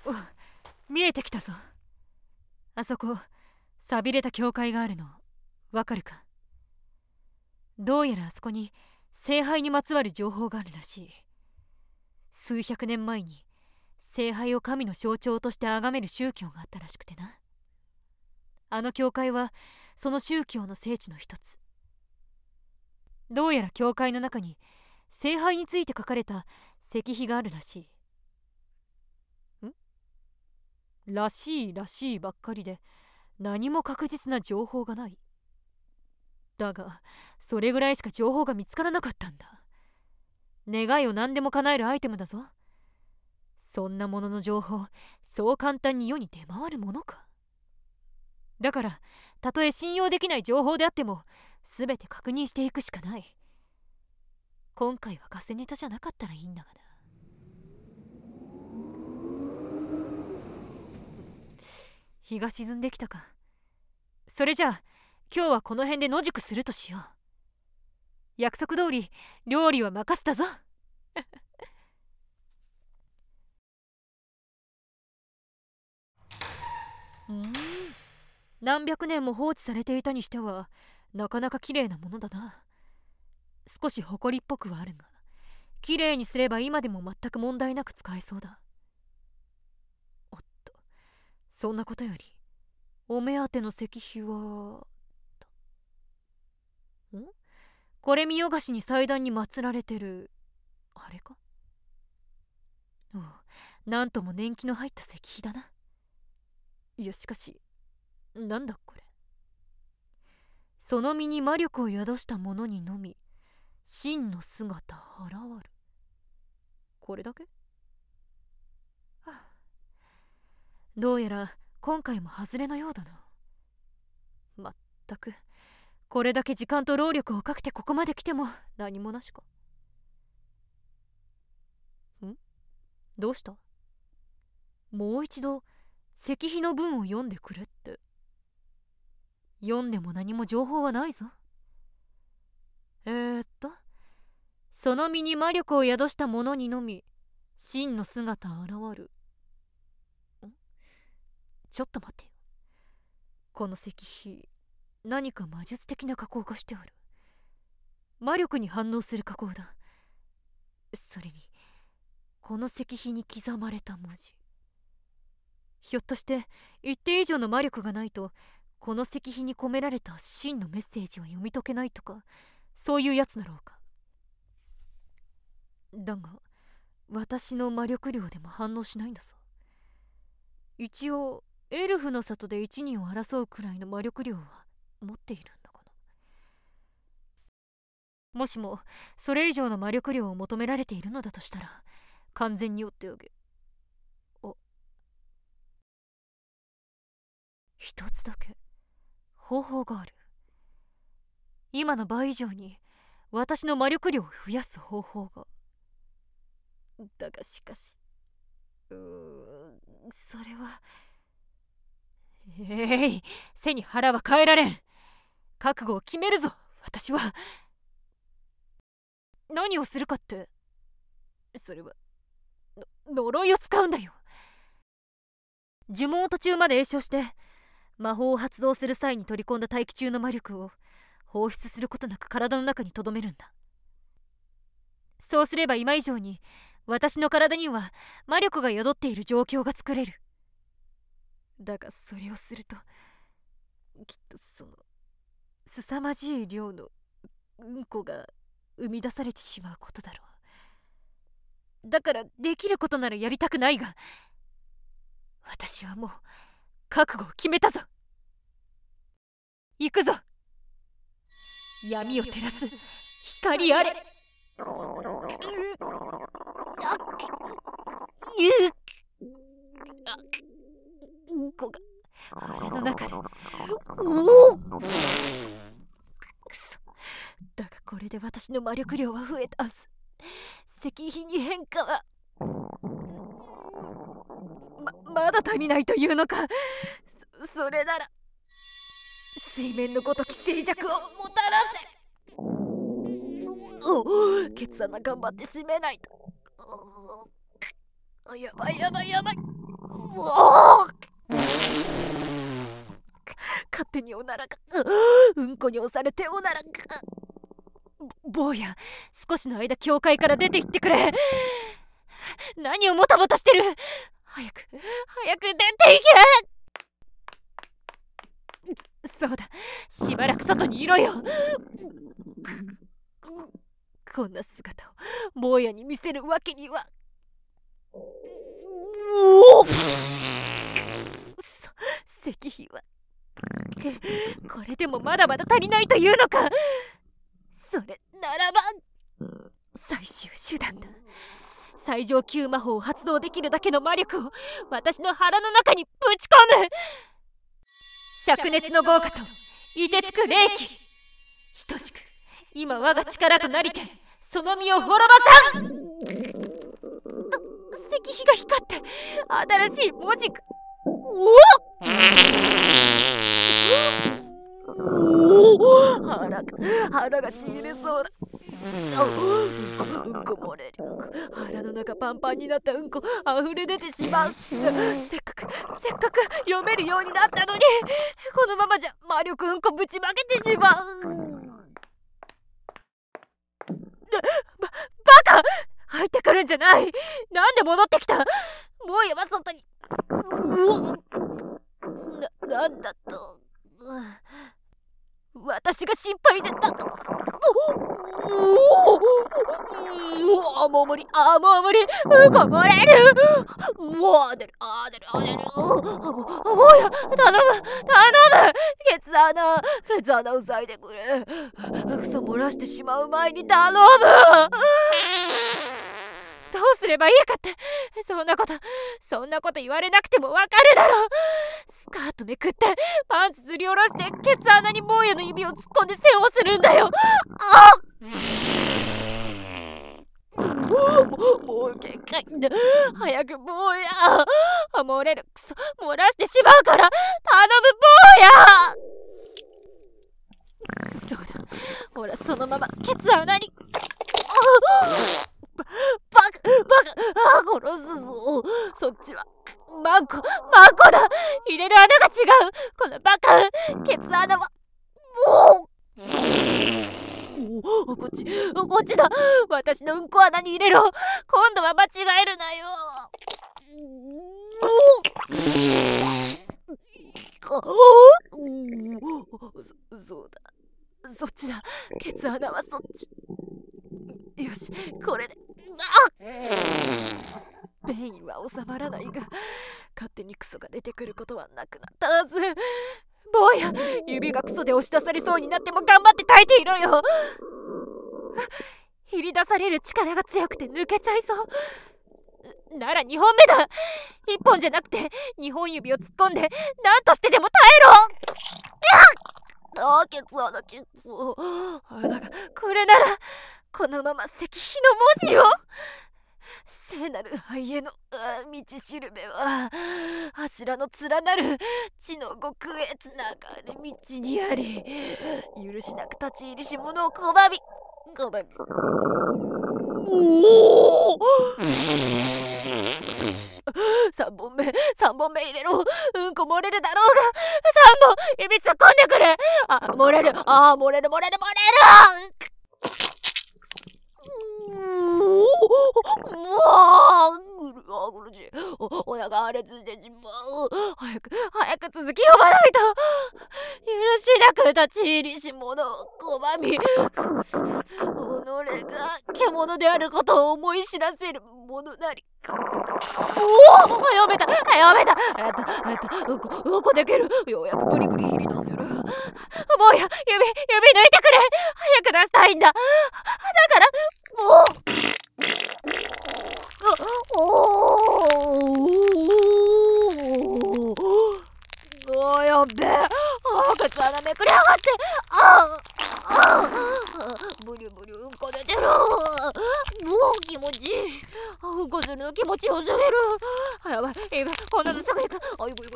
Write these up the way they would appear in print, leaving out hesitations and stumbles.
見えてきたぞ。あそこ寂れた教会があるのわかるか？どうやらあそこに聖杯にまつわる情報があるらしい。数百年前に聖杯を神の象徴として崇める宗教があったらしくてな。あの教会はその宗教の聖地の一つ。どうやら教会の中に聖杯について書かれた石碑があるらしい。らしいばっかりで何も確実な情報がない。だがそれぐらいしか情報が見つからなかったんだ。願いを何でも叶えるアイテムだぞ。そんなものの情報、そう簡単に世に出回るものか。だからたとえ信用できない情報であっても全て確認していくしかない。今回はガセネタじゃなかったらいいんだがな。日が沈んできたか。それじゃあ今日はこの辺で野宿するとしよう。約束通り料理は任せたぞ。何百年も放置されていたにしてはなかなか綺麗なものだな。少し埃っぽくはあるが綺麗にすれば今でも全く問題なく使えそうだ。おっと、そんなことよりお目当ての石碑はこれ見よがしに祭壇に祀られてるあれか？なんとも年季の入った石碑だな。いやしかしなんだこれ。その身に魔力を宿した者にのみ真の姿現る。これだけ？どうやら今回も外れのようだな。まったくこれだけ時間と労力をかけてここまで来ても何もなしか。どうした？もう一度石碑の文を読んでくれって。読んでも何も情報はないぞ。その身に魔力を宿した者にのみ真の姿現る。ちょっと待ってよ。この石碑何か魔術的な加工がしてある。魔力に反応する加工だ。それにこの石碑に刻まれた文字、ひょっとして一定以上の魔力がないとこの石碑に込められた真のメッセージは読み解けないとか、そういうやつだろうか。だが私の魔力量でも反応しないんだぞ。一応エルフの里で一人を争うくらいの魔力量は持っているんだかな。もしもそれ以上の魔力量を求められているのだとしたら完全に追っておけ。一つだけ方法がある。今の倍以上に私の魔力量を増やす方法が。だがしかしそれは背に腹は変えられん。覚悟を決めるぞ私は。何をするかって、それは呪いを使うんだよ。呪文を途中まで詠唱して魔法を発動する際に取り込んだ大気中の魔力を放出することなく体の中に留めるんだ。そうすれば今以上に私の体には魔力が宿っている状況が作れる。だがそれをするときっとその凄まじい量のうんこが生み出されてしまうことだろう。だからできることならやりたくないが、私はもう覚悟を決めたぞ。行くぞ。闇を照らす光あれ。うんこが腹の中で。くそ。だがこれで私の魔力量は増えたはず。石碑に変化はまだ足りないというのか。それなら水面のごとき静寂をもたらせ。ケツ穴頑張って締めないと。やばい。 勝手におならがうんこに押されておならが。坊や、少しの間教会から出て行ってくれ。何をもたもたしてる。早く出て行け。そうだ、しばらく外にいろよ。こんな姿を坊やに見せるわけには。石碑はこれでもまだまだ足りないというのか。それならば最終手段だ。最上級魔法を発動できるだけの魔力を私の腹の中にぶち込む。灼熱の豪華と凍てつく冷気、等しく今我が力となりてその身を滅ばさん。石碑が光って新しい文字が。腹がちぎれそうだ。うんこ漏れる。腹の中パンパンになったうんこ溢れ出てしまう。せっかく読めるようになったのに、このままじゃ魔力うんこぶちまけてしまう。バカ！入ってくるんじゃない。なんで戻ってきた。坊やは外に。なんだと。私が心配でだと。もう無理。うんこ漏れる。もう出る。坊や、頼む。ケツ穴塞いでくれ。クソ漏らしてしまう前に頼む。どうすればいいかって。そんなこと言われなくてもわかるだろ。スカートめくってパンツずり下ろしてケツ穴に坊やの指を突っ込んで栓をするんだよ。もう限界だ。早く坊や。漏れる。クソ漏らしてしまうから頼む坊や。そうだ、ほらそのままケツ穴に。バカ、殺すぞ。そっちはマンコだ。入れる穴が違う。このバカ、ケツ穴はこっちだ。私のうんこ穴に入れろ。今度は間違えるなよ。そうだ、そっちだ。ケツ穴はそっち。よし、これで。便意は収まらないが、勝手にクソが出てくることはなくなったはず。坊や、指がクソで押し出されそうになっても頑張って耐えていろよ。切り出される力が強くて抜けちゃいそう。なら2本目だ。1本じゃなくて2本指を突っ込んで何としてでも耐えろ。ケツ穴ケツ。だがこれならこのまま石碑の文字を。聖なる肺への道しるべは柱の連なる地の極へつながる道にあり、許しなく立ち入りし者を拒み。3本目入れろ。うんこ漏れるだろうが3本指突っ込んでくれ。漏れる。苦しい。お腹破裂してしまう。早く続き読まないと。許しなく立ち入りし者を拒み、己が獣であることを思い知らせるものなり。読めた。うんこできる。ようやくブリブリ切り出せる。坊や、指抜いてくれ。早く出したいんだ。だからやっべえ。ケツ穴めくれやがって。ブリブリうんこ出てる。もう気持ちいい。うんこするの気持ちよすぎる。やばい、こんなのすぐ行く。いく。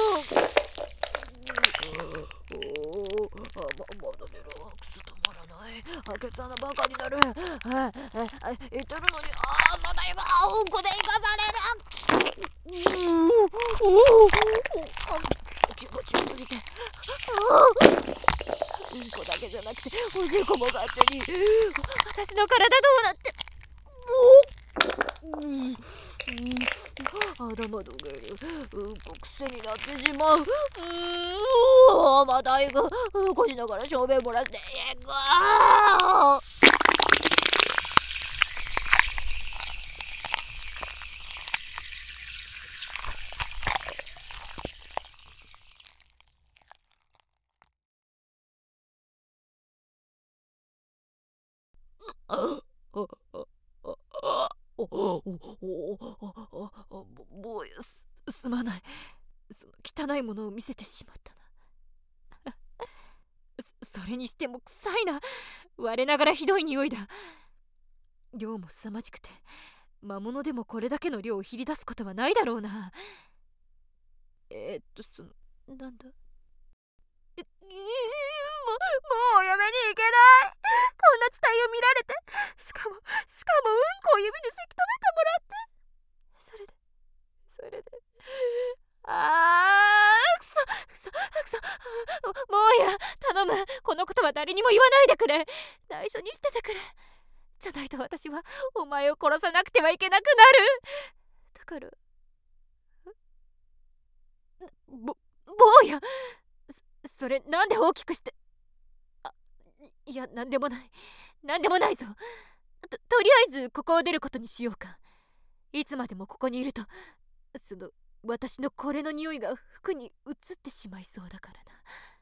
まだ出る。クソ止まらない。 開けたなバカになる。言ってるのに、まだ今うんこで生かされる。気持ちよすぎて、うんこだけじゃなくておしっこも勝手に。私の体どうなって。頭どける。うんこ癖になってしまう。また行く。うんこしながら正面漏らしていく。坊や、すまない。その汚いものを見せてしまったな。それにしても臭いな。我ながらひどい匂いだ。量も凄まじくて、魔物でもこれだけの量を切り出すことはないだろうな。なんだ。もうお嫁に行けない。こんな地帯を見られて、しかもうんこを指にせき止めてもらって、それでくそ。もうや、頼む。このことは誰にも言わないでくれ。内緒にしててくれ。じゃないと私はお前を殺さなくてはいけなくなる。だから坊や、それなんで大きくして。いや、なんでもないぞ。とりあえずここを出ることにしようか。いつまでもここにいると、私のこれの匂いが服に移ってしまいそうだからな。